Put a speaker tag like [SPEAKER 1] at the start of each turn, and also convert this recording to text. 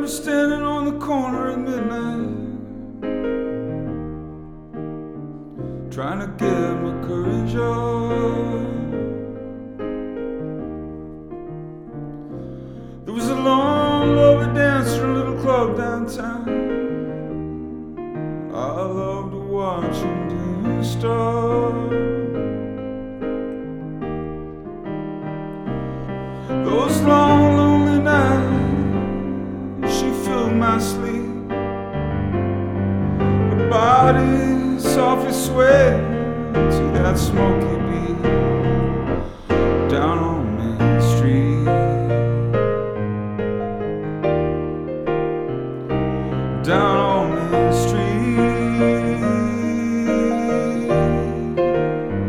[SPEAKER 1] remember standing on the corner at midnight, trying to get my courage up. There was a long, lovely dance in a little club downtown. I loved watching the stars. Those long, lonely nights, she filled my sleep. Her body softly swayed to that smoky